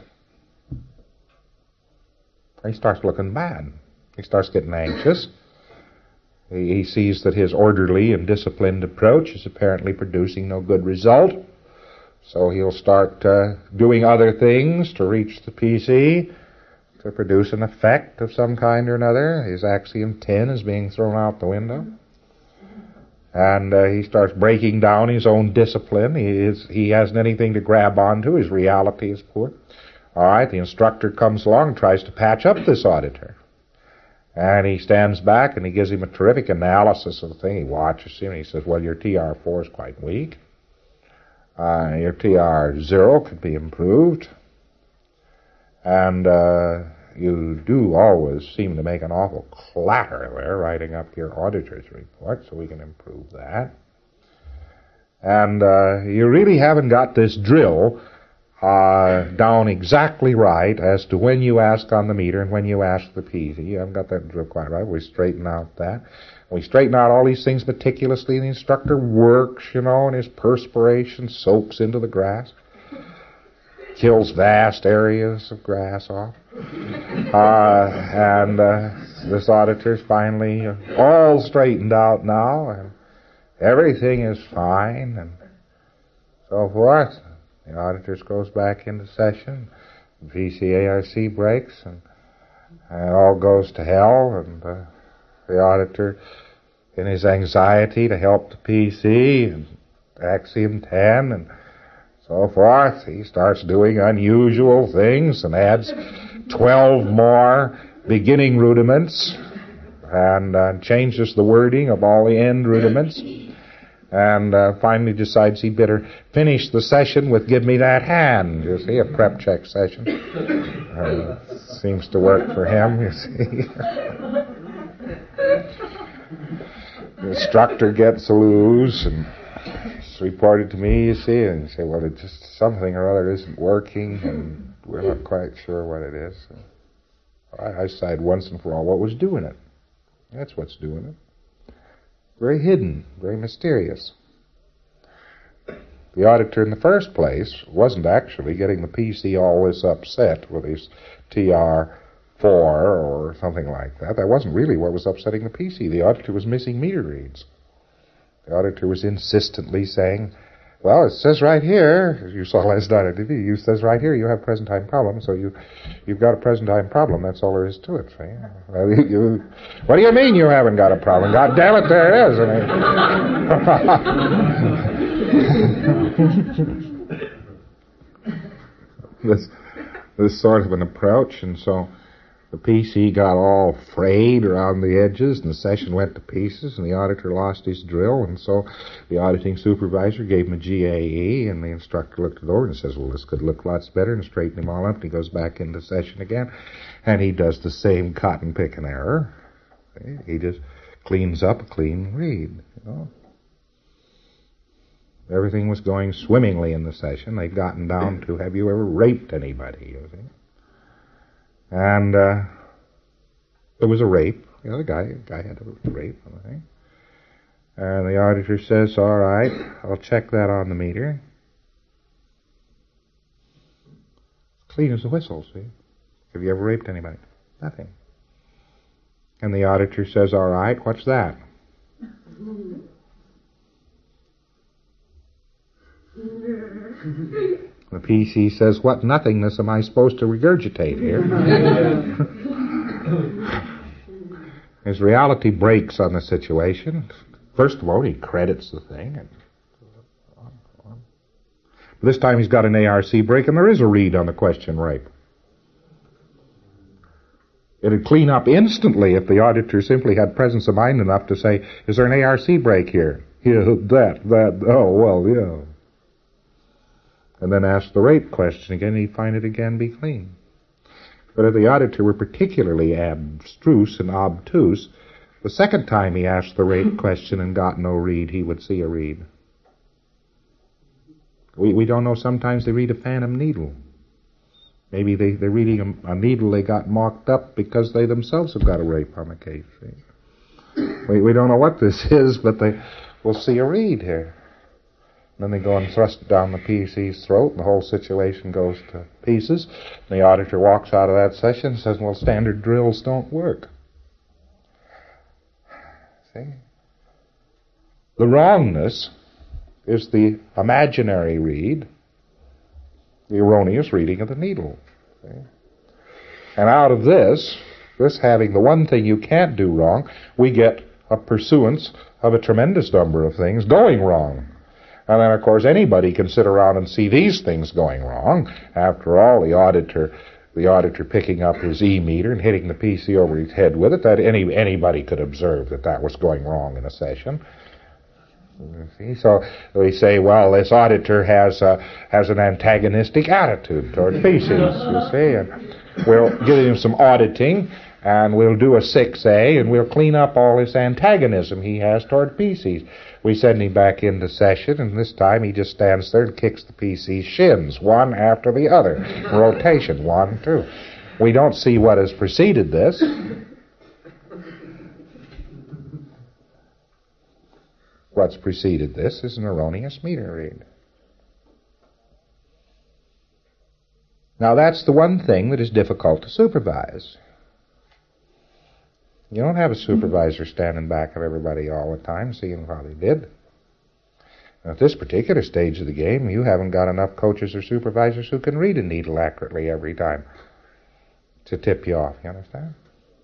He starts looking bad. He starts getting anxious. He sees that his orderly and disciplined approach is apparently producing no good result. So he'll start doing other things to reach the PC, to produce an effect of some kind or another. His axiom 10 is being thrown out the window. And he starts breaking down his own discipline. He hasn't anything to grab onto. His reality is poor. All right, the instructor comes along and tries to patch up this auditor. And he stands back and he gives him a terrific analysis of the thing. He watches him and he says, well, your TR4 is quite weak. Your TR0 could be improved. And you do always seem to make an awful clatter there writing up your auditor's report, so we can improve that. And you really haven't got this drill down exactly right as to when you ask on the meter and when you ask the PC. You haven't got that drill quite right. We straighten out that. We straighten out all these things meticulously. The instructor works, and his perspiration soaks into the grass. Kills vast areas of grass off. And this auditor's finally all straightened out now, and everything is fine, and so forth. The auditor goes back into session, the PCARC breaks, and it all goes to hell, and the auditor, in his anxiety to help the PC, and axiom 10, and so forth, he starts doing unusual things and adds 12 more beginning rudiments and changes the wording of all the end rudiments, and finally decides he'd better finish the session with give me that hand. You see, a prep check session. Seems to work for him, you see. The instructor gets loose and it's reported to me, you see, and you say, well, it's just something or other isn't working, and we're not quite sure what it is. So I decided once and for all what was doing it. That's what's doing it. Very hidden, very mysterious. The auditor in the first place wasn't actually getting the PC all this upset with his TR or something like that. That wasn't really what was upsetting the PC. The auditor was missing meter reads. The auditor was insistently saying, well, it says right here, as you saw last night on TV, it says right here you have present time problem, so you've got a present time problem. That's all there is to it. See? Well, what do you mean you haven't got a problem? God damn it, there it is. This sort of an approach, and so the PC got all frayed around the edges, and the session went to pieces, and the auditor lost his drill, and so the auditing supervisor gave him a GAE, and the instructor looked it over and says, well, this could look lots better, and straighten him all up, and he goes back into session again, and he does the same cotton picking error. He just cleans up a clean read, you know. Everything was going swimmingly in the session. They'd gotten down to, have you ever raped anybody, you see? And there was a rape. You know, the guy had a rape. And the auditor says, all right, I'll check that on the meter. Clean as a whistle, see? Have you ever raped anybody? Nothing. And the auditor says, all right, what's that? The PC says, what nothingness am I supposed to regurgitate here? His reality breaks on the situation. First of all, he credits the thing. And this time he's got an ARC break, and there is a read on the question rape. It'd clean up instantly if the auditor simply had presence of mind enough to say, is there an ARC break here? Yeah, oh, well, yeah. And then ask the rape question again, and he'd find it again be clean. But if the auditor were particularly abstruse and obtuse, the second time he asked the rape question and got no read, he would see a read. We don't know, sometimes they read a phantom needle. Maybe they're reading a needle they got mocked up because they themselves have got a rape on the case. We don't know what this is, but we'll see a read here. Then they go and thrust it down the PC's throat, and the whole situation goes to pieces. And the auditor walks out of that session and says, well, standard drills don't work. See? The wrongness is the imaginary read, the erroneous reading of the needle. See? And out of this having the one thing you can't do wrong, we get a pursuance of a tremendous number of things going wrong. And then, of course, anybody can sit around and see these things going wrong. After all, the auditor picking up his E-meter and hitting the PC over his head with it, that anybody could observe that was going wrong in a session. You see? So we say, well, this auditor has an antagonistic attitude toward PCs, you see, and we'll give him some auditing, and we'll do a 6A, and we'll clean up all this antagonism he has toward PCs. We send him back into session, and this time he just stands there and kicks the PC's shins, one after the other. Rotation, 1, 2. We don't see what has preceded this. What's preceded this is an erroneous meter read. Now that's the one thing that is difficult to supervise. You don't have a supervisor standing back of everybody all the time seeing how they did. At this particular stage of the game, you haven't got enough coaches or supervisors who can read a needle accurately every time to tip you off, you understand?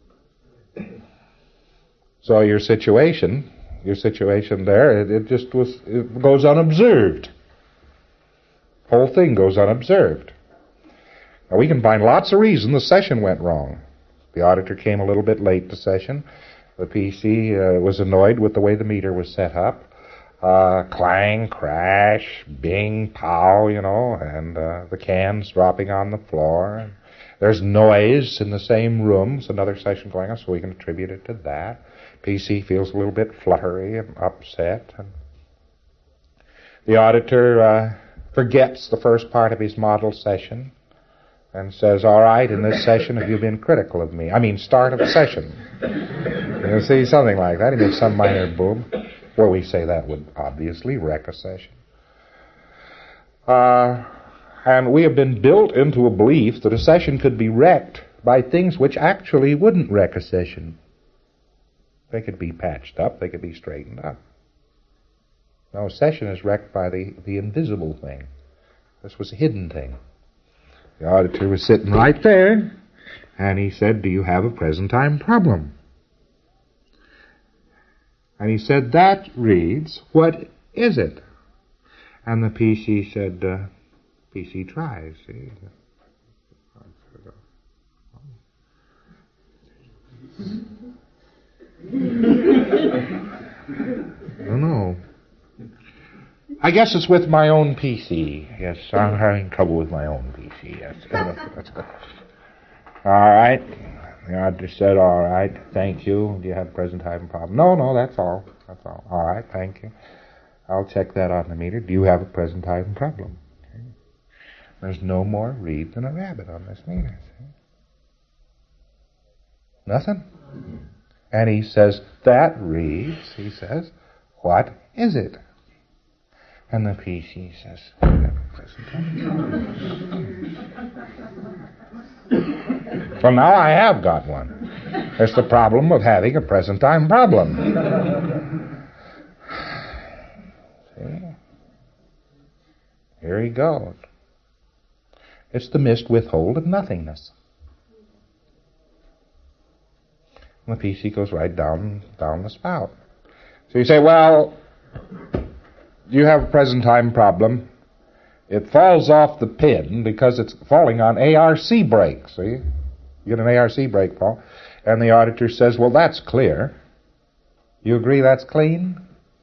So your situation there, it goes unobserved. Whole thing goes unobserved. Now we can find lots of reasons the session went wrong. The auditor came a little bit late to session. The PC was annoyed with the way the meter was set up. Clang, crash, bing, pow, and the cans dropping on the floor. There's noise in the same room. It's another session going on, so we can attribute it to that. PC feels a little bit fluttery and upset. And the auditor forgets the first part of his model session and says, all right, in this session have you been critical of me? I mean, start of session. You see, something like that. He makes some minor boom. Well, we say that would obviously wreck a session. And we have been built into a belief that a session could be wrecked by things which actually wouldn't wreck a session. They could be patched up, they could be straightened up. No, a session is wrecked by the invisible thing. This was a hidden thing. The auditor was sitting right there, and he said, "Do you have a present time problem?" And he said, "That reads, what is it?" And the PC said, PC tries. See? I don't know. I guess it's with my own PC. Yes, I'm having trouble with my own PC. Yes. All right. The auditor said, "All right, thank you. Do you have a present time problem?" No, that's all. That's all. All right, thank you. I'll check that on the meter. Do you have a present time problem? Okay. There's no more reed than a rabbit on this meter. See? Nothing. And he says, "That reads," he says, "what is it?" And the PC says, "You have a present time problem." So now I have got one. It's the problem of having a present time problem. See? Here he goes. It's the mist withhold of nothingness. And the PC goes right down the spout. So you say, well, you have a present time problem. It falls off the pin because it's falling on ARC break. See? You get an ARC break fall. And the auditor says, well, that's clear. You agree that's clean?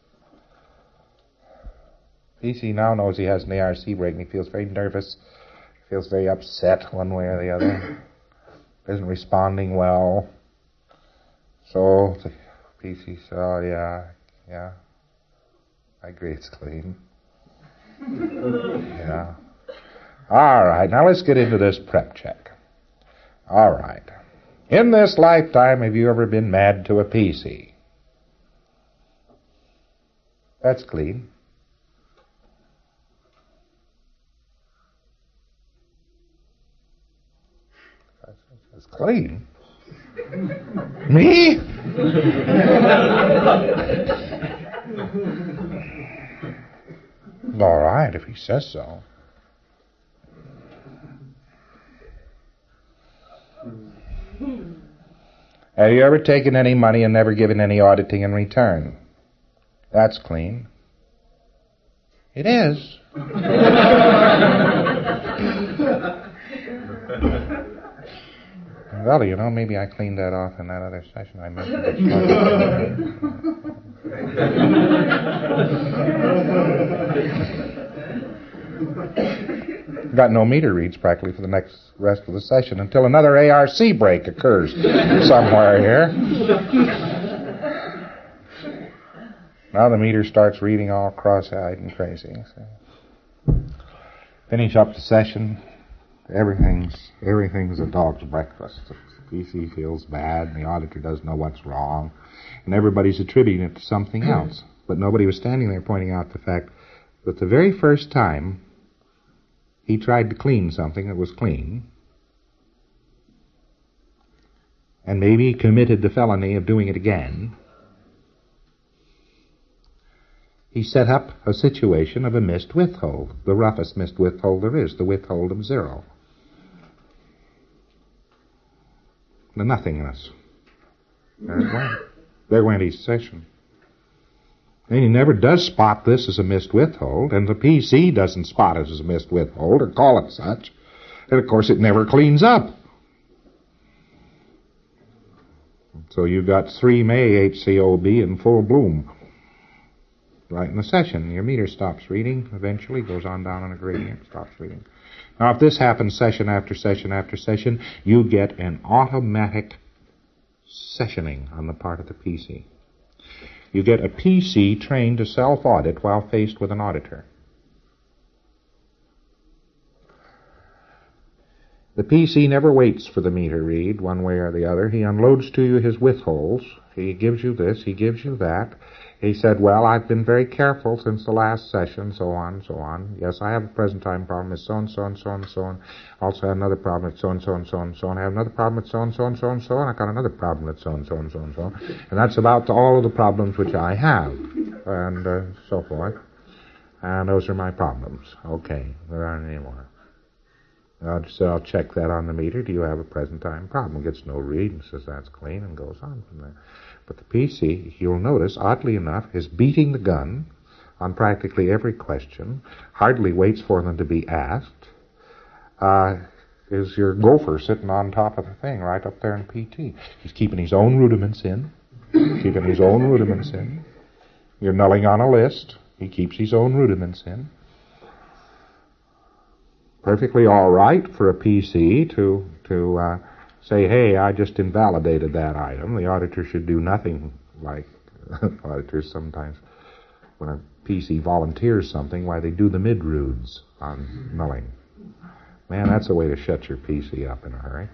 PC now knows he has an ARC break and he feels very nervous. He feels very upset one way or the other. Isn't responding well. So the PC says, oh, yeah. I agree it's clean. Yeah. All right, now let's get into this prep check. All right. In this lifetime, have you ever been mad to a PC? That's clean. That's clean. Me? All right, if he says so. Have you ever taken any money and never given any auditing in return? That's clean. It is. Well, you know, maybe I cleaned that off in that other session I mentioned. Got no meter reads practically for the rest of the session until another ARC break occurs somewhere here. Now the meter starts reading all cross-eyed and crazy. So. Finish up the session. Everything's a dog's breakfast. The PC feels bad, and the auditor doesn't know what's wrong, and everybody's attributing it to something else. But nobody was standing there pointing out the fact that the very first time he tried to clean something that was clean, and maybe committed the felony of doing it again, he set up a situation of a mist withhold, the roughest mist withhold there is, the withhold of zero. The nothingness. There went his session. And he never does spot this as a mist withhold, and the PC doesn't spot it as a mist withhold or call it such. And of course it never cleans up. So you've got 3 May HCOB in full bloom. Right in the session. Your meter stops reading, eventually goes on down on a gradient, stops reading. Now if this happens session after session after session, you get an automatic sessioning on the part of the PC. You get a PC trained to self-audit while faced with an auditor. The PC never waits for the meter read, one way or the other. He unloads to you his withholds. He gives you this, he gives you that. He said, well, I've been very careful since the last session, so on, so on. Yes, I have a present time problem with so and so and so and so on. Also have another problem with so and so and so and so on. I have another problem with so and so and so and so on. I got another problem with so and so and so and so on. And that's about all of the problems which I have, and so forth. And those are my problems. Okay, there aren't any more. I'll check that on the meter. Do you have a present time problem? Gets no read and says that's clean and goes on from there. But the PC, you'll notice, oddly enough, is beating the gun on practically every question, hardly waits for them to be asked, is your gopher sitting on top of the thing right up there in PT. He's keeping his own rudiments in, You're nulling on a list. He keeps his own rudiments in. Perfectly all right for a PC to say, hey, I just invalidated that item. The auditor should do nothing like auditors sometimes, when a PC volunteers something, why they do the mid-rudes on nulling. Man, that's a way to shut your PC up in a hurry.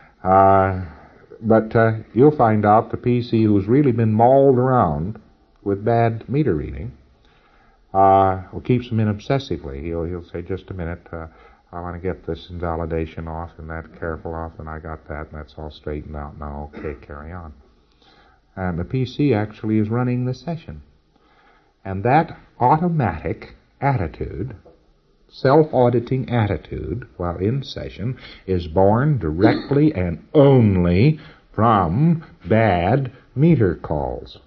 But you'll find out the PC who's really been mauled around with bad meter reading keeps them in obsessively. He'll say, just a minute, I want to get this invalidation off and that careful off, and I got that, and that's all straightened out now. Okay, carry on. And the PC actually is running the session. And that automatic attitude, self-auditing attitude while in session, is born directly and only from bad meter calls.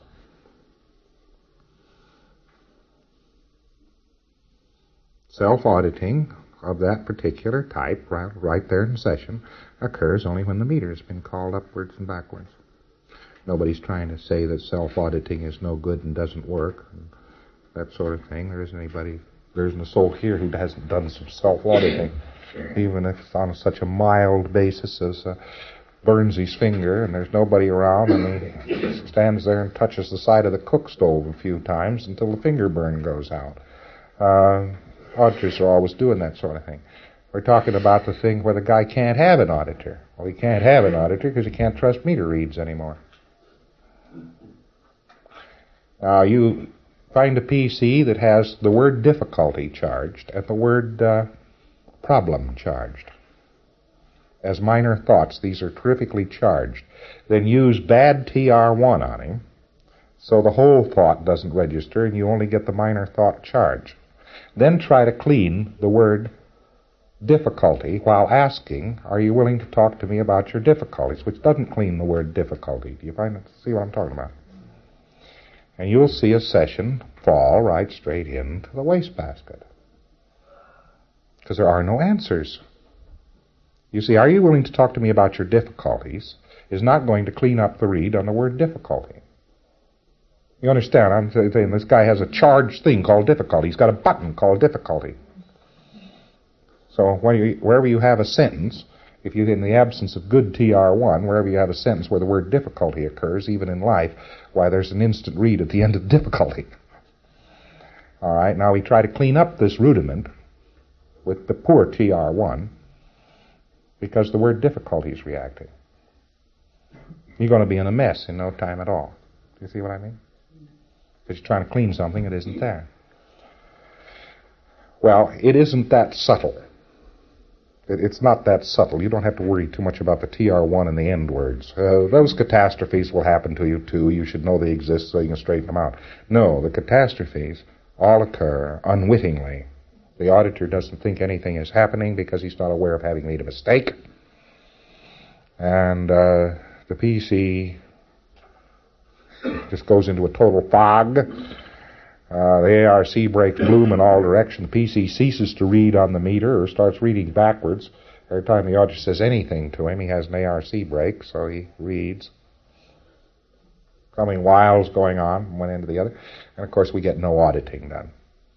Self-auditing of that particular type, right there in session, occurs only when the meter has been called upwards and backwards. Nobody's trying to say that self-auditing is no good and doesn't work, and that sort of thing. There isn't a soul here who hasn't done some self-auditing, even if it's on such a mild basis as burns his finger, and there's nobody around, and he stands there and touches the side of the cook stove a few times until the finger burn goes out. Auditors are always doing that sort of thing. We're talking about the thing where the guy can't have an auditor. Well, he can't have an auditor because he can't trust meter reads anymore. Now, you find a PC that has the word difficulty charged and the word problem charged. As minor thoughts, these are terrifically charged. Then use bad TR1 on him, so the whole thought doesn't register and you only get the minor thought charge. Then try to clean the word difficulty while asking, are you willing to talk to me about your difficulties, which doesn't clean the word difficulty. Do you see what I'm talking about? And you'll see a session fall right straight into the wastebasket. Because there are no answers. You see, are you willing to talk to me about your difficulties is not going to clean up the read on the word difficulty. You understand? I'm saying this guy has a charged thing called difficulty. He's got a button called difficulty. So wherever you have a sentence, if you, in the absence of good TR1, wherever you have a sentence where the word difficulty occurs, even in life, why, there's an instant read at the end of difficulty. All right, now we try to clean up this rudiment with the poor TR1 because the word difficulty is reacting. You're going to be in a mess in no time at all. Do you see what I mean? Because you're trying to clean something that isn't there. Well, it isn't that subtle. It's not that subtle. You don't have to worry too much about the TR1 and the end words. Those catastrophes will happen to you too. You should know they exist so you can straighten them out. No, the catastrophes all occur unwittingly. The auditor doesn't think anything is happening because he's not aware of having made a mistake. And the PC just goes into a total fog. The ARC breaks bloom in all directions. The PC ceases to read on the meter or starts reading backwards. Every time the auditor says anything to him, he has an ARC break, so he reads. Coming whiles going on from one end to the other. And of course we get no auditing done.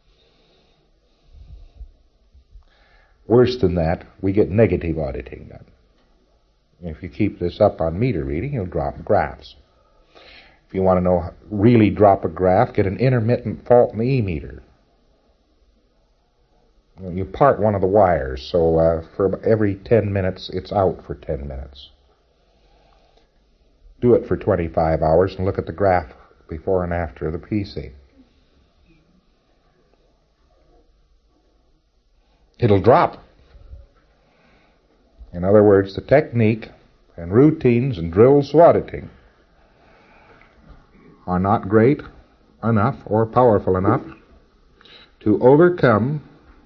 Worse than that, we get negative auditing done. If you keep this up on meter reading, you'll drop graphs. If you want to really drop a graph, get an intermittent fault in the E-meter. You part one of the wires, so for every 10 minutes, it's out for 10 minutes. Do it for 25 hours and look at the graph before and after the PC. It'll drop. In other words, the technique and routines and drills of auditing are not great enough or powerful enough to overcome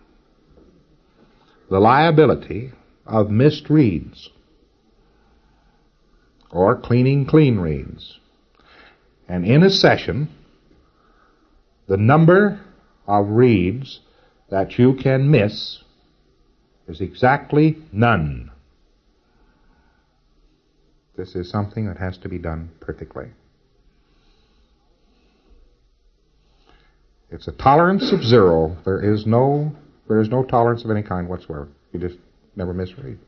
the liability of missed reads or cleaning clean reads. And in a session, the number of reads that you can miss is exactly none. This is something that has to be done perfectly. It's a tolerance of zero. There is no tolerance of any kind whatsoever. You just never misread.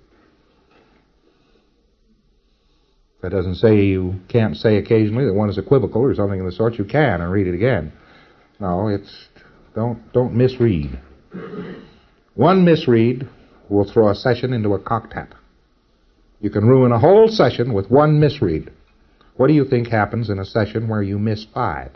That doesn't say you can't say occasionally that one is equivocal or something of the sort. You can and read it again. No, don't misread. One misread will throw a session into a cocktail. You can ruin a whole session with one misread. What do you think happens in a session where you miss 5?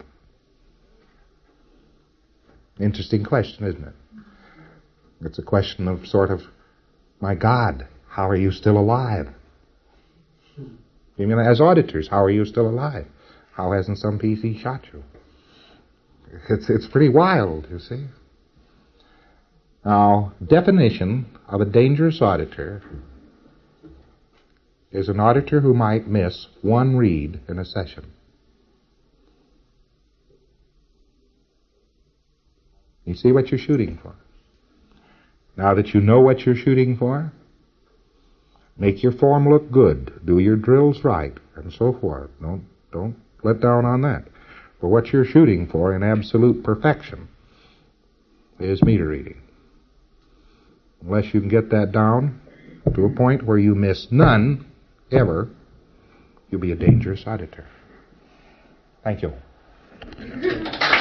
Interesting question, isn't it? It's a question of sort of, my God, how are you still alive? You mean, as auditors, how are you still alive? How hasn't some PC shot you? It's pretty wild, you see. Now, definition of a dangerous auditor is an auditor who might miss one read in a session. You see what you're shooting for. Now that you know what you're shooting for, make your form look good, do your drills right, and so forth. Don't let down on that. But what you're shooting for in absolute perfection is meter reading. Unless you can get that down to a point where you miss none, ever, you'll be a dangerous auditor. Thank you.